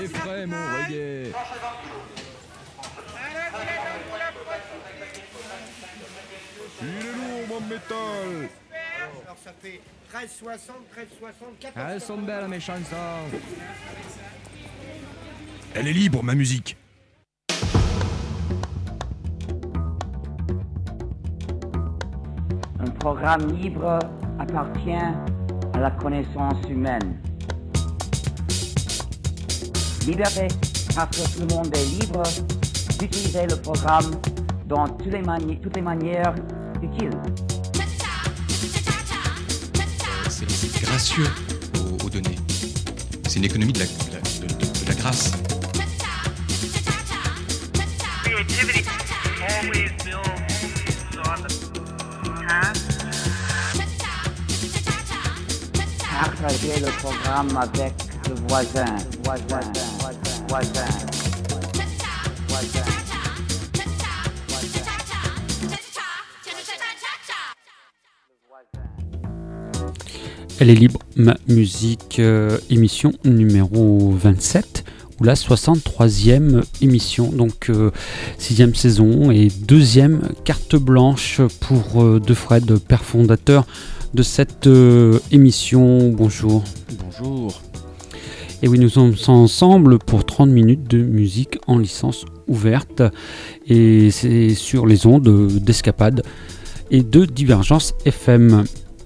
C'est frais, mon reggae. Il est lourd, mon métal. Alors ça fait 13,60, 13,60, 14. Elles sont belles, mes chansons. Elle est libre, ma musique. Un programme libre appartient à la connaissance humaine. Liberté, parce que tout le monde est libre d'utiliser le programme dans toutes les manières utiles. C'est gracieux aux données. C'est une économie de la grâce. Creativity always builds on the past. Partager le programme avec le voisin. Elle est libre, ma musique, émission numéro 27, ou la 63e émission, donc 6e saison et 2e carte blanche pour De Fred, père fondateur de cette émission. Bonjour. Bonjour. Et oui, nous sommes ensemble pour 30 minutes de musique en licence ouverte, et c'est sur les ondes d'Escapade et de Divergence FM.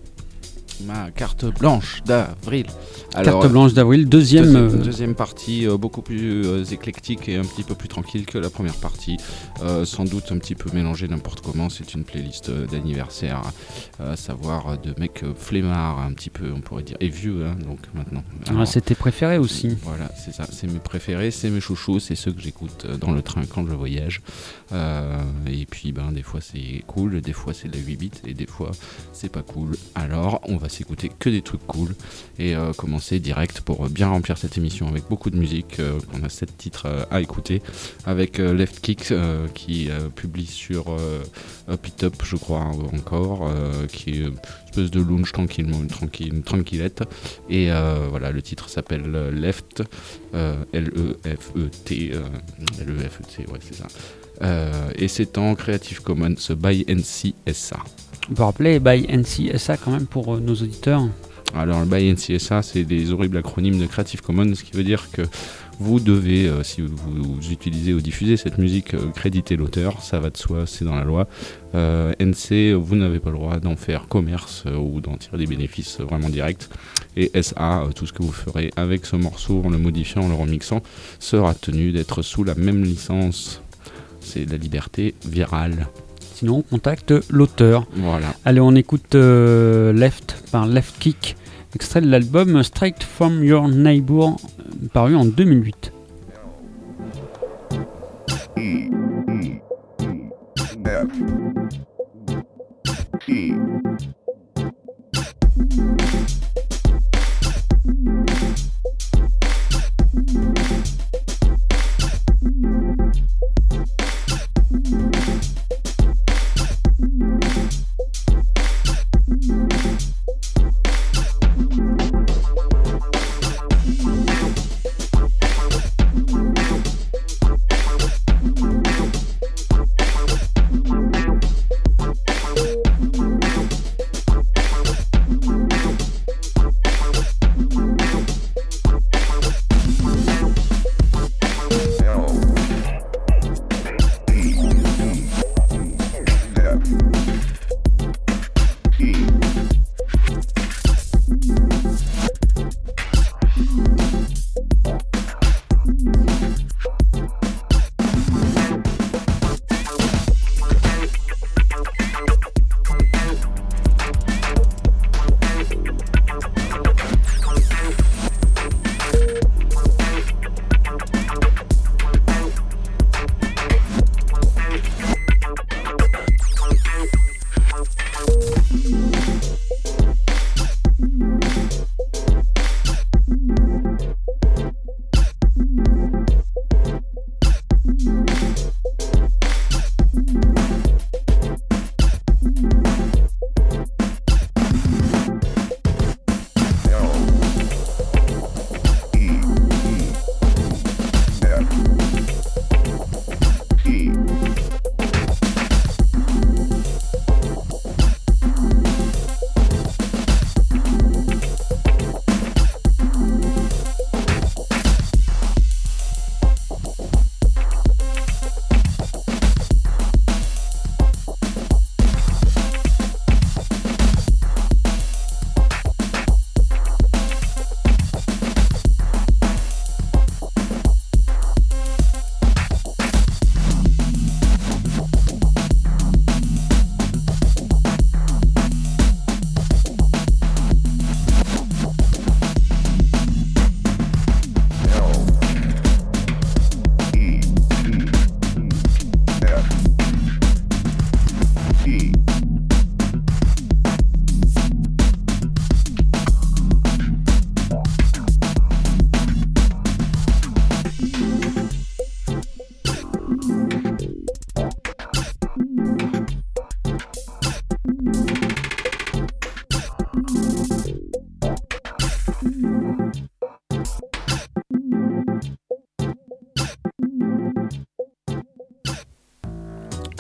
Ma carte blanche d'avril. Carte blanche d'avril, deuxième partie beaucoup plus éclectique et un petit peu plus tranquille que la première partie, sans doute un petit peu mélangée n'importe comment. C'est une playlist d'anniversaire, à savoir de mecs flemmards un petit peu, on pourrait dire, et vieux, hein, donc maintenant. Alors, c'est tes préférés aussi. Voilà, c'est ça, c'est mes préférés, c'est mes chouchous, c'est ceux que j'écoute dans le train quand je voyage. Et puis des fois c'est cool, des fois c'est de la 8 bits et des fois c'est pas cool. Alors on va s'écouter que des trucs cool et commencer direct pour bien remplir cette émission avec beaucoup de musique. On a 7 titres à écouter avec Left Kick qui publie sur Up It Up, je crois encore, qui est une espèce de lounge tranquillette, et voilà, le titre s'appelle Left, L-E-F-E-T, ouais c'est ça. Et c'est en Creative Commons by NC-SA. On peut rappeler by NC-SA quand même pour nos auditeurs. Alors le by NC-SA, c'est des horribles acronymes de Creative Commons, ce qui veut dire que vous devez, si vous utilisez ou diffusez cette musique, créditer l'auteur, ça va de soi, c'est dans la loi. NC, vous n'avez pas le droit d'en faire commerce ou d'en tirer des bénéfices vraiment directs. Et SA, tout ce que vous ferez avec ce morceau en le modifiant, en le remixant, sera tenu d'être sous la même licence. C'est la liberté virale. Sinon, on contacte l'auteur. Voilà. Allez, on écoute Left par Left Kick, extrait de l'album Straight From Your Neighbor, paru en 2008.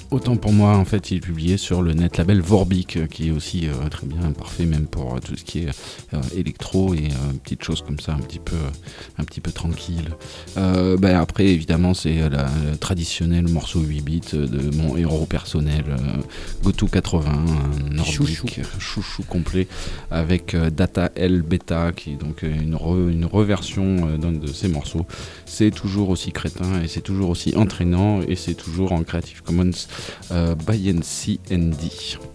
Autant pour moi, en fait, il est publié sur le net label Vorbic, qui est aussi très bien, parfait même pour tout ce qui est électro et petites choses comme ça, un petit peu tranquille. Après, évidemment, c'est le traditionnel morceau 8 bits de mon héros personnel, Goto 80, un nordique chouchou complet, avec Data L Beta, qui est donc une reversion d'un de ses morceaux. C'est toujours aussi crétin et c'est toujours aussi entraînant et c'est toujours en Creative Commons by NC&D.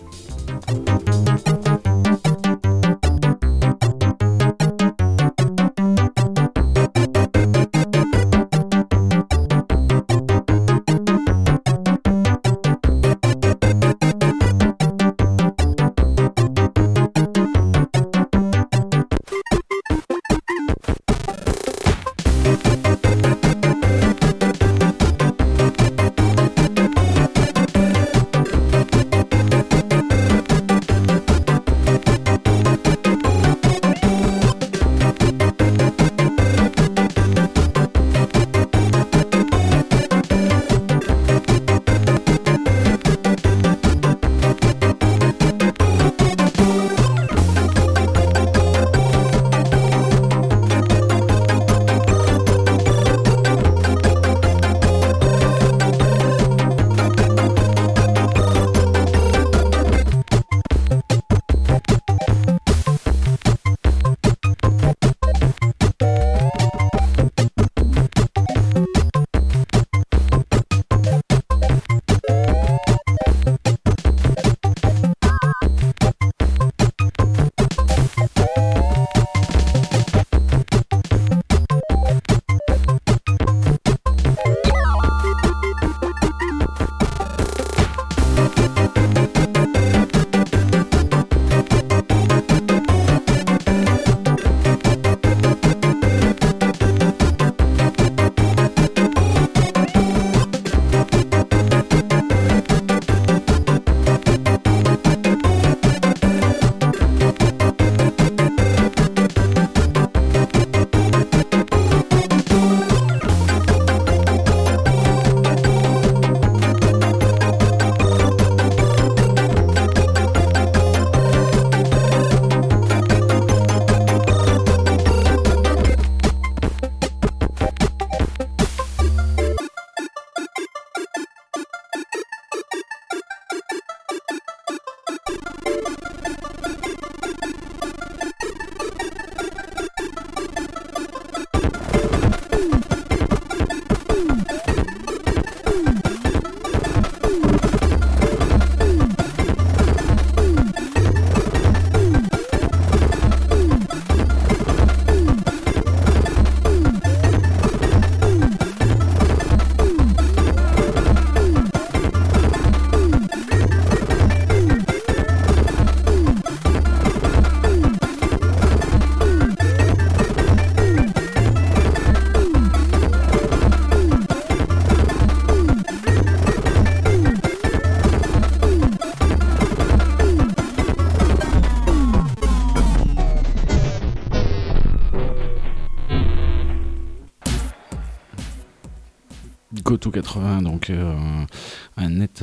Goto 80, donc un net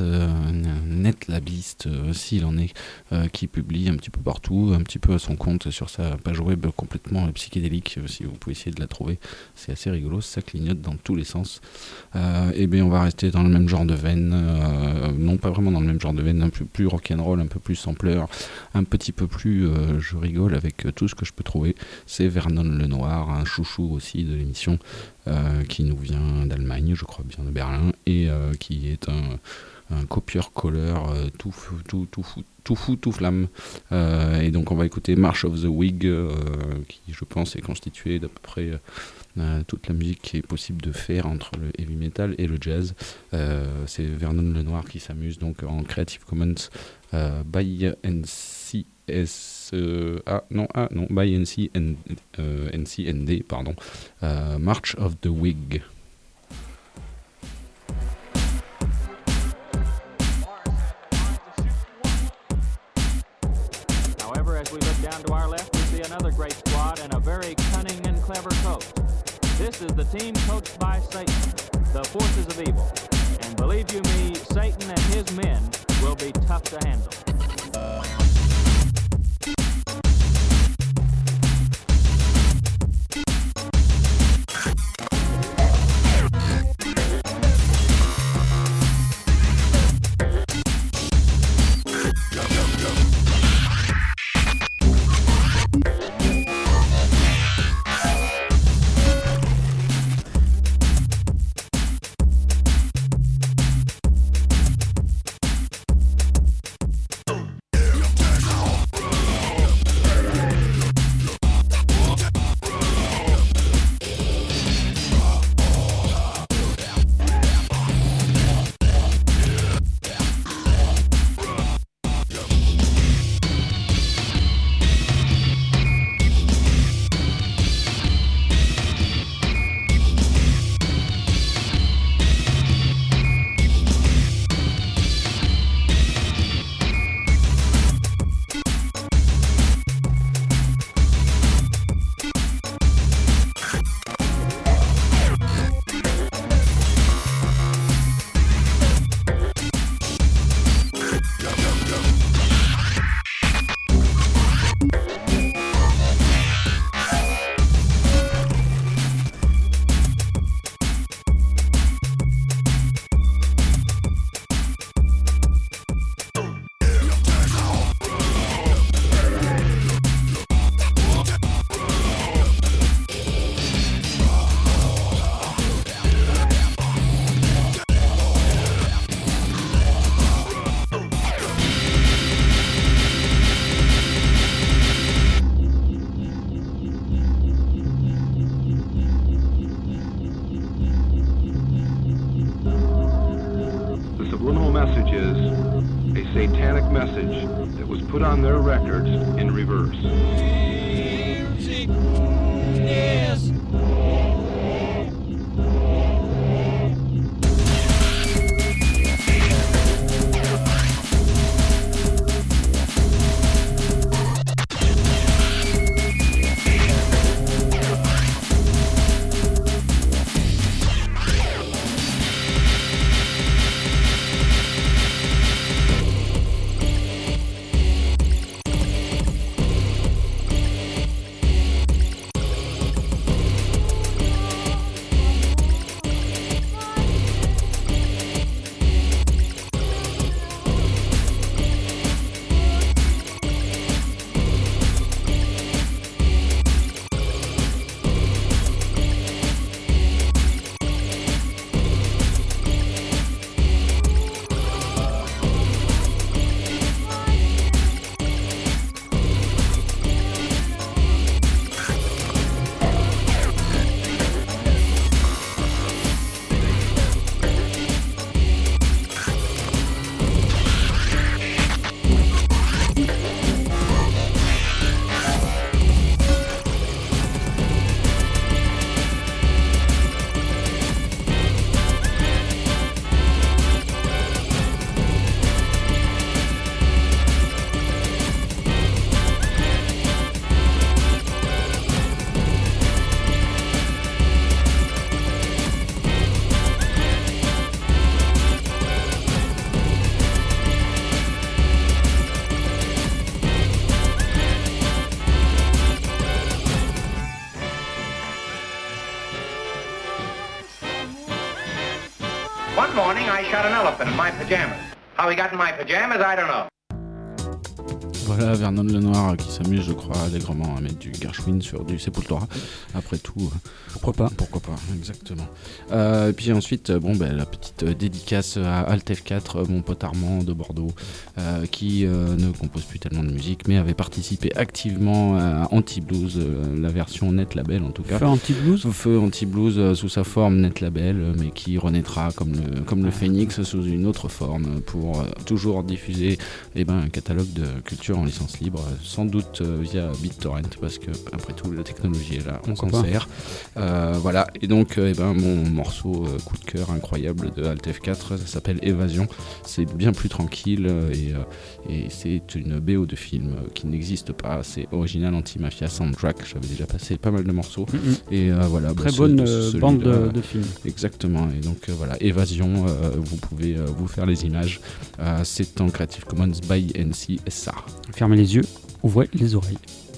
labiste, s'il en est, qui publie un petit peu partout, un petit peu à son compte sur sa page web complètement psychédélique. Si vous pouvez essayer de la trouver, c'est assez rigolo, ça clignote dans tous les sens. Et bien on va rester dans le même genre de veine, non pas vraiment dans le même genre de veine, un peu plus rock'n'roll, un peu plus sampler, un petit peu plus je rigole avec tout ce que je peux trouver. C'est Vernon Lenoir, un chouchou aussi de l'émission, qui nous vient d'Allemagne, je crois bien de Berlin, et qui est un copieur-colleur tout fou, tout flamme. Et donc on va écouter March of the Wig, qui je pense est constitué d'à peu près toute la musique qui est possible de faire entre le heavy metal et le jazz. C'est Vernon Lenoir qui s'amuse donc en Creative Commons by NC&D, pardon. March of the Wig. However, as we look down to our left, we see another great squad and a very cunning and clever coach. This is the team coached by Satan, the forces of evil. And And believe you me, Satan and his men will be tough to handle. satanic message that was put on their records in reverse. Music, yes. One morning I shot an elephant in my pajamas. How he got in my pajamas, I don't know. Voilà, Vernon Lenoir qui s'amuse, je crois, allègrement à mettre du Gershwin sur du Sepultura. Après tout, pourquoi pas ? Pourquoi pas, exactement. Et puis ensuite, la petite dédicace à Alt F4, mon pote Armand de Bordeaux, qui ne compose plus tellement de musique, mais avait participé activement à Anti-Blues, la version Net Label en tout cas. Feu Anti-Blues ? Feu Anti-Blues sous sa forme Net Label, mais qui renaîtra comme le Phénix sous une autre forme pour toujours diffuser un catalogue de culture en licence libre, sans doute via BitTorrent, parce que après tout la technologie est là, on s'en Pourquoi pas. sert. Voilà, et donc mon morceau coup de cœur incroyable de Alt F4, ça s'appelle Évasion. C'est bien plus tranquille et c'est une BO de film qui n'existe pas. C'est original Anti-Mafia Soundtrack. J'avais déjà passé pas mal de morceaux. Et voilà, Très bonne bande de film. Exactement. Et donc voilà, Évasion, vous pouvez vous faire les images. C'est en Creative Commons by NC SA. Fermez les yeux, ouvrez les oreilles.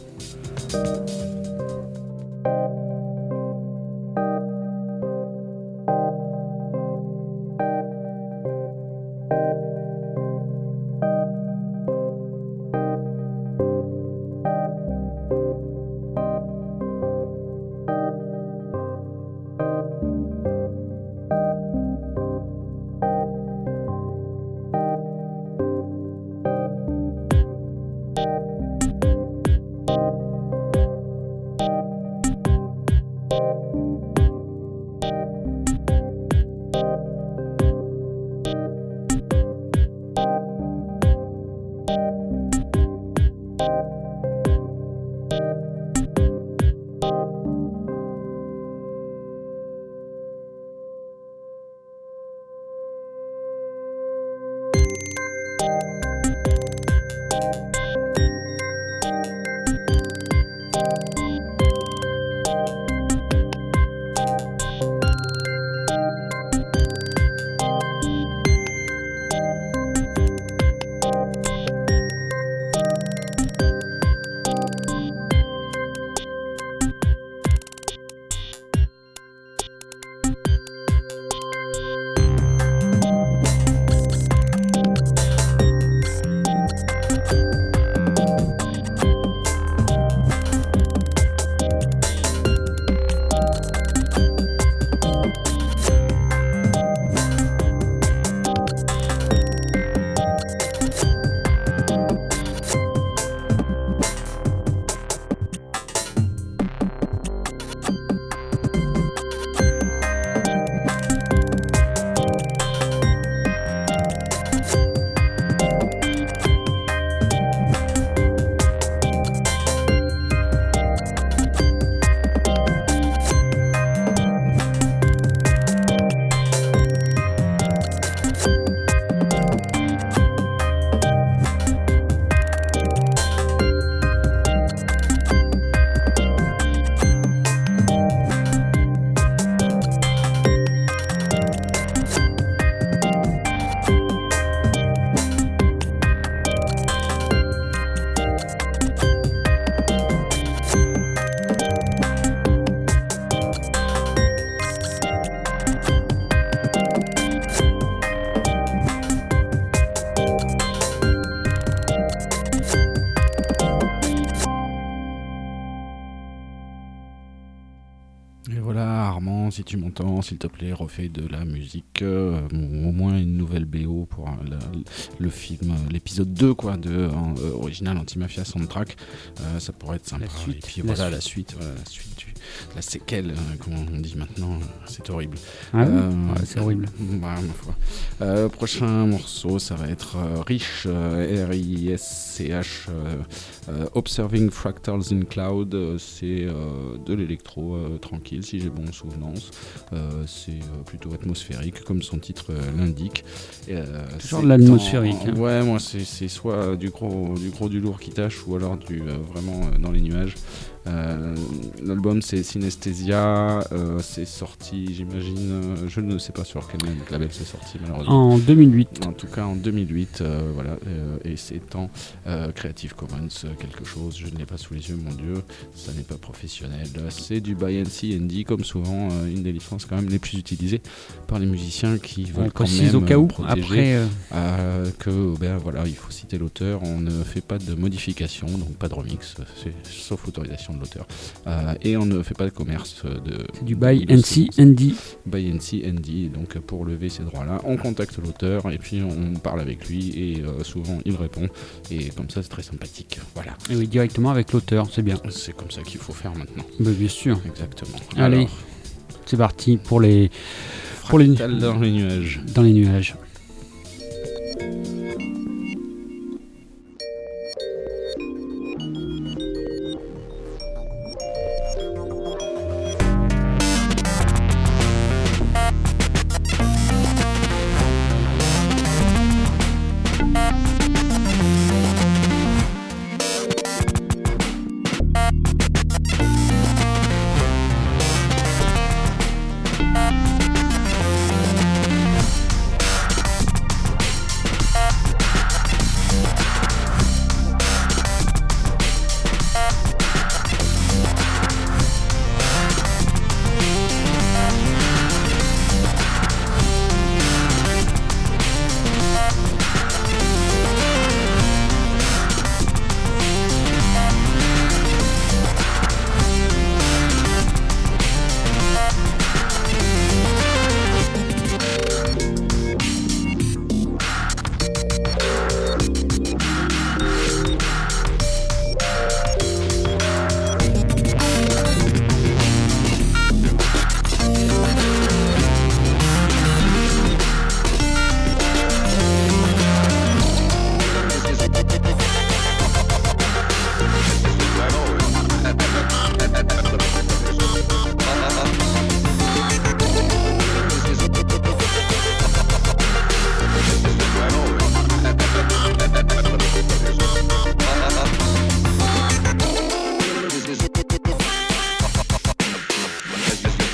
Et voilà, Armand, si tu m'entends, s'il te plaît, refais de la musique, au moins une nouvelle BO pour le film, l'épisode 2 quoi, de original Anti-Mafia Soundtrack, ça pourrait être sympa. Et puis voilà la suite la séquelle, comme on dit maintenant, c'est horrible. Ah oui, c'est horrible. Bah, ma foi. Prochain morceau, ça va être Risch, R-I-S-C-H, Observing Fractals in Cloud, c'est de l'électro tranquille, si j'ai bon souvenance. C'est plutôt atmosphérique, comme son titre l'indique. Toujours de l'atmosphérique. Hein. Ouais, moi c'est soit du gros du lourd qui tâche, ou alors vraiment dans les nuages. L'album c'est Synesthesia, c'est sorti, j'imagine, je ne sais pas sur quel label c'est sorti malheureusement. En 2008. En tout cas en 2008, voilà, et c'est en Creative Commons quelque chose, je ne l'ai pas sous les yeux, mon dieu, ça n'est pas professionnel. C'est du By NC&D, comme souvent, une des licences quand même les plus utilisées par les musiciens qui veulent quand même au cas où, protéger après, que ben voilà, il faut citer l'auteur, on ne fait pas de modification, donc pas de remix, sauf autorisation de l'auteur, et on ne fait pas de commerce c'est du By NC&D. By NC&D, donc pour lever ces droits-là, on contacte l'auteur et puis on parle avec lui et souvent il répond, et comme ça c'est très sympathique. Voilà. Et oui, directement avec l'auteur, c'est bien. C'est comme ça qu'il faut faire maintenant. Bah, bien sûr. Exactement. Allez, alors, c'est parti pour les dans les nuages. Dans les nuages.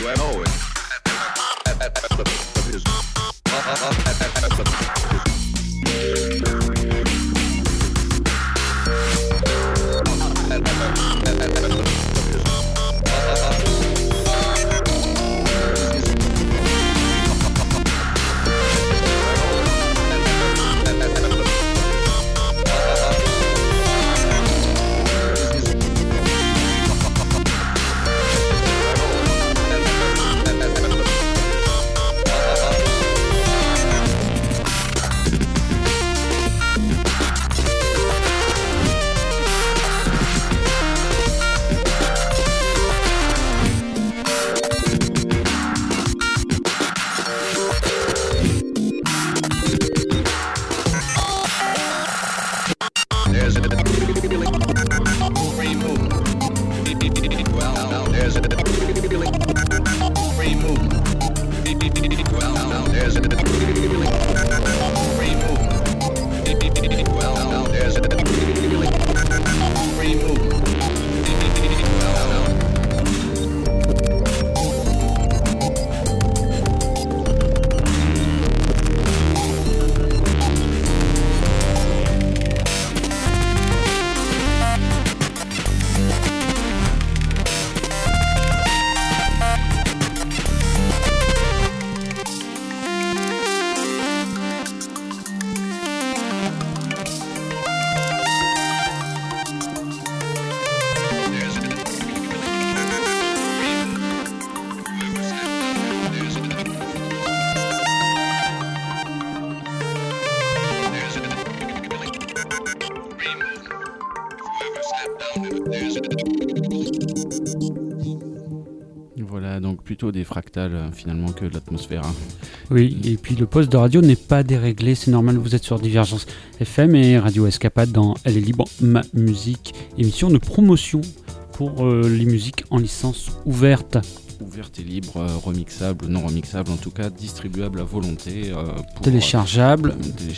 Voilà, donc plutôt des fractales finalement que de l'atmosphère. Hein. Oui, et puis le poste de radio n'est pas déréglé, c'est normal, vous êtes sur Divergence FM et Radio Escapade dans Elle est libre, ma musique, émission de promotion pour les musiques en licence ouverte. Ouverte et libre, remixable, non remixable, en tout cas distribuable à volonté. Pour, téléchargeable,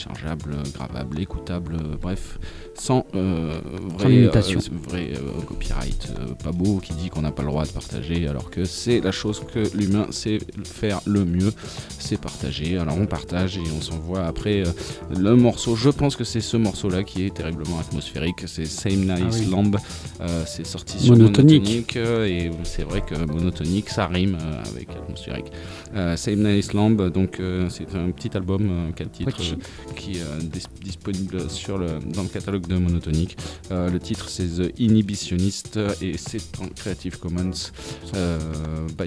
gravable, écoutable, bref, sans vrai copyright pas beau qui dit qu'on n'a pas le droit de partager, alors que c'est la chose que l'humain sait faire le mieux, c'est partager. Alors on partage et on s'envoie après le morceau. Je pense que c'est ce morceau-là qui est terriblement atmosphérique, c'est Same Nice Lamb, c'est sorti sur Monotonic et c'est vrai que Monotonic ça rime avec atmosphérique. Same Nice Lamb, donc c'est un petit album, quel titre, qui est disponible dans le catalogue de Monotonic. Le titre c'est The Inhibitionist et c'est en Creative Commons by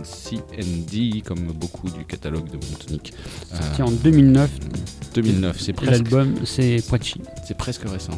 NCND comme beaucoup du catalogue de Monotonic. Sorti en 2009. 2009, c'est presque. L'album c'est Poichi. C'est presque récent.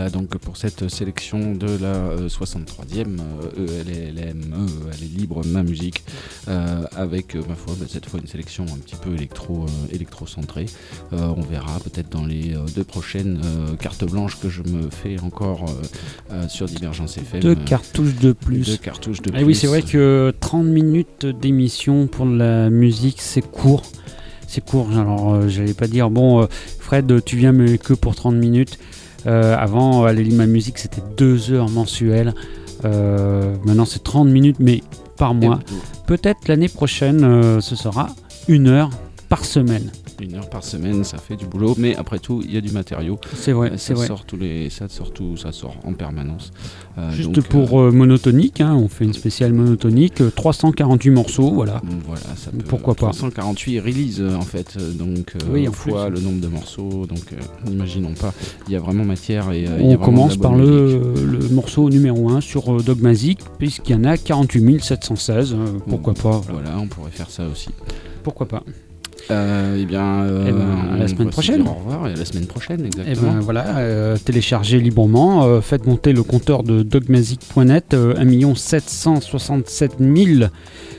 Voilà donc pour cette sélection de la 63e ELLM, elle est libre ma musique, avec ma foi cette fois une sélection un petit peu électro-centrée. On verra peut-être dans les 2 prochaines cartes blanches que je me fais encore sur Divergence FM. 2 cartouches de plus. 2 cartouches de plus. Et oui, c'est vrai que 30 minutes d'émission pour la musique, c'est court. C'est court, alors j'allais pas dire, bon Fred, tu viens mais que pour 30 minutes. Avant, à ma musique, c'était 2 heures mensuelles. Maintenant, c'est 30 minutes, mais par mois. Peut-être l'année prochaine, ce sera 1 heure par semaine. 1 heure par semaine, ça fait du boulot, mais après tout, il y a du matériau. C'est vrai, ça sort en permanence. Juste donc, pour monotonique, hein, on fait une spéciale monotonique, 348 morceaux, voilà. Voilà, ça peut, pourquoi pas. 348 releases en fait, donc oui, fois le nombre de morceaux, donc n'imaginons pas, il y a vraiment matière. Et, on commence par le morceau numéro 1 sur Dogmazic, puisqu'il y en a 48 716, pourquoi pas. Voilà, on pourrait faire ça aussi. Pourquoi pas. À la semaine prochaine. Au revoir et à la semaine prochaine, exactement. Et voilà, téléchargez librement, faites monter le compteur de dogmazic.net, 1 767 000. Non,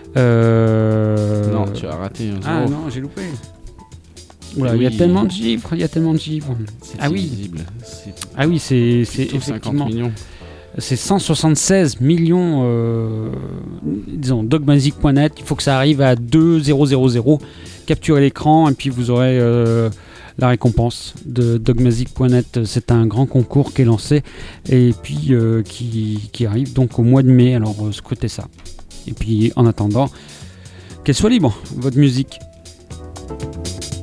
tu as raté. Ah non, j'ai loupé. Oula, il y a tellement de chiffres, C'est invisible. Ah oui, c'est 50 effectivement. millions. C'est 176 millions, disons, dogmazic.net, il faut que ça arrive à 2000. Capturez l'écran et puis vous aurez la récompense de dogmazic.net. C'est un grand concours qui est lancé et puis qui arrive donc au mois de mai, alors scrutez ça. Et puis en attendant, qu'elle soit libre, votre musique.